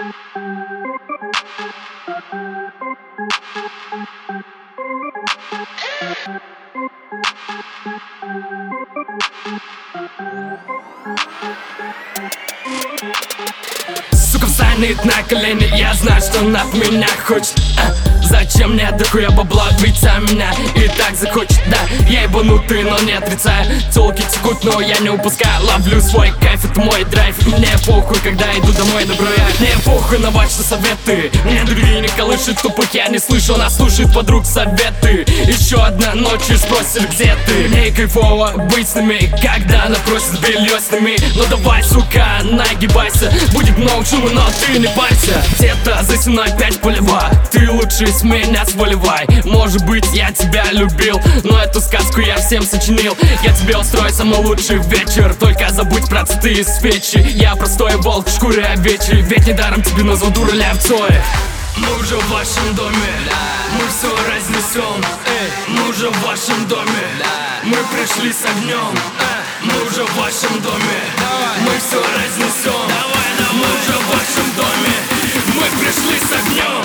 Сука встанет на колени, я знаю, что она от меня хочет. Зачем мне дохуя бабла, ведь сам меня и так захочет. Да, я ебанутый, но не отрицаю. Тёлки текут, но я не упускаю. Ловлю свой кайф, это мой драйв. Мне похуй, когда иду домой на броях. Мне похуй на ваши советы. Меня другие не колышет, тупых я не слышу. Она слушает подруг советы. Еще одна ночь и спросит, где ты. Мне кайфово быть с ними, когда она просит белье с ними. Ну давай, сука, нагибайся. Будет много шума, но ты не парься. Где-то за стеной опять полева. Ты лучше с меня сваливай. Может быть, я тебя любил, но эту сказку я всем сочинил. Я тебе устрою самый лучший вечер. Только забудь про цветы из свечи. Я простой волк в шкуре овечьей. Ведь недаром тебе назвал дурой овцой. Мы уже в вашем доме, мы все разнесем. Мы уже в вашем доме, мы пришли с огнем. Мы уже в вашем доме, мы все разнесем. Мы уже в вашем доме, мы пришли с огнем.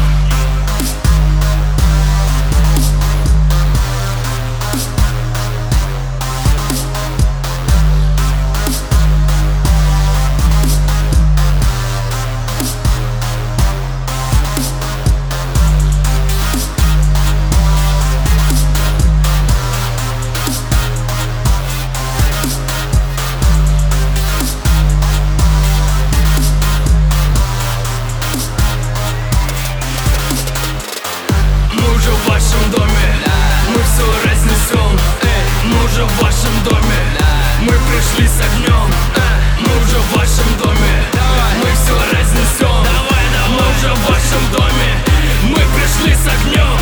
В вашем доме мы пришли с огнем. Мы уже в вашем доме, мы все разнесем. Мы уже в вашем доме, мы пришли с огнем.